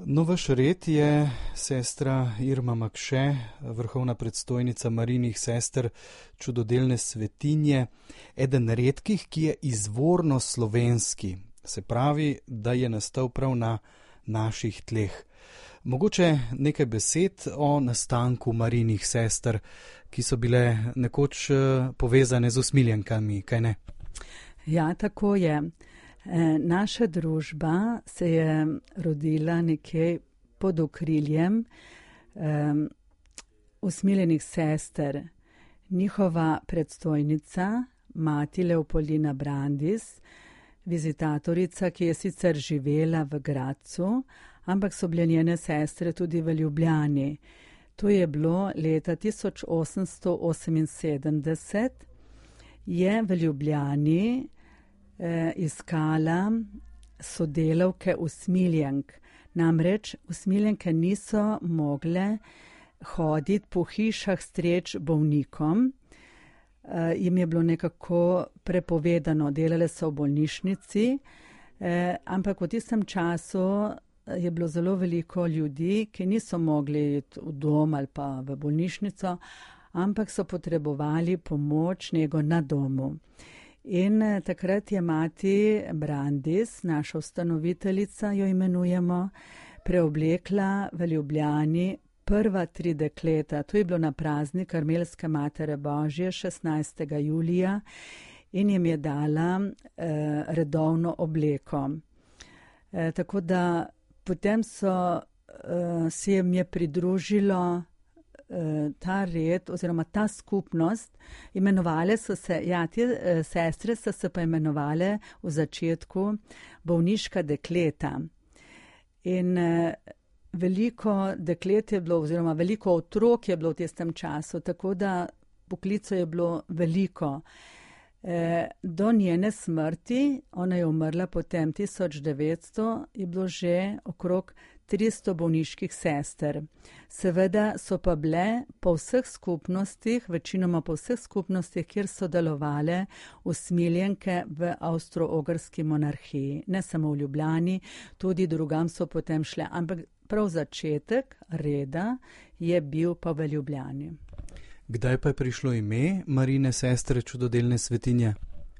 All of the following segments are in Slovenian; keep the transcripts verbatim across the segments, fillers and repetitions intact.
No, vaš red je sestra Irma Makše, vrhovna predstojnica Marijinih sester Čudodelne svetinje, eden redkih, ki je izvorno slovenski, se pravi, da je nastal prav na naših tleh. Mogoče nekaj besed o nastanku Marijinih sester, ki so bile nekoč povezane z usmiljenkami, kaj ne? Ja, tako je. Naša družba se je rodila nekje pod okriljem um, usmiljenih sester. Njihova predstojnica, mati Leopoldina Brandis, vizitatorica, ki je sicer živela v Gradcu, ampak so bile njene sestre tudi v Ljubljani. To je bilo leta tisoč osemsto oseminsedemdeset, je v Ljubljani eh, iskala sodelavke usmiljenk. Namreč usmiljenke niso mogle hoditi po hišah streč bolnikom, eh, jim je bilo nekako prepovedano, delale so v bolnišnici, eh, ampak v tistem času je bilo zelo veliko ljudi, ki niso mogli iti v dom ali pa v bolnišnico, ampak so potrebovali pomoč nego na domu. In eh, takrat je mati Brandis, naša ustanoviteljica, jo imenujemo, preoblekla v Ljubljani prva tri dekleta. To je bilo na praznik Karmelske Matere Božje šestnajstega julija in jim je dala eh, redovno obleko. Eh, tako da potem so, uh, se jim je pridružilo uh, ta red oziroma ta skupnost. Imenovale so se, ja, te uh, sestre so se pa imenovale v začetku bolniška dekleta. In uh, veliko deklet je bilo oziroma veliko otrok je bilo v tistem času, tako da poklicov je bilo veliko. Do njene smrti, ona je umrla potem tisoč devetsto, je bilo že okrog tristo bolniških sester. Seveda so pa bile po vseh skupnostih, večinoma po vseh skupnostih, kjer so delovale usmiljenke v Avstro-Ogrski monarhiji. Ne samo v Ljubljani, tudi drugam so potem šle, ampak prav začetek reda je bil pa v Ljubljani. Kdaj pa je prišlo ime Marijine sestre Čudodelne svetinje?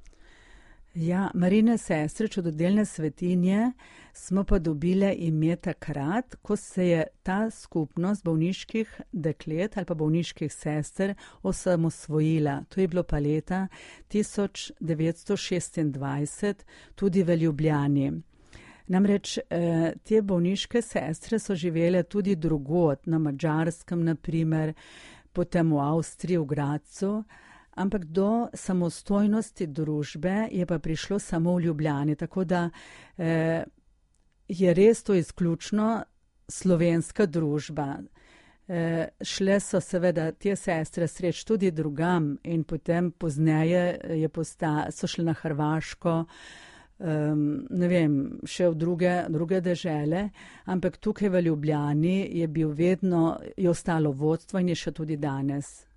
Ja, Marijine sestre Čudodelne svetinje smo pa dobile ime takrat, ko se je ta skupnost bolniških deklet ali pa bolniških sester osamosvojila. To je bilo pa leta tisoč devetsto šestindvajset tudi v Ljubljani. Namreč eh, te bolniške sestre so živele tudi drugod, na Madžarskem naprimer, potem v Avstriji, v Gradcu, ampak do samostojnosti družbe je pa prišlo samo v Ljubljani, tako da eh, je res to izključno slovenska družba. Eh, šle so seveda te sestre sreč tudi drugam in potem pozneje je posta, so šle na Hrvaško, Um, ne vem, še v druge, druge dežele, ampak tukaj v Ljubljani je bil vedno, je ostalo vodstvo in je še tudi danes.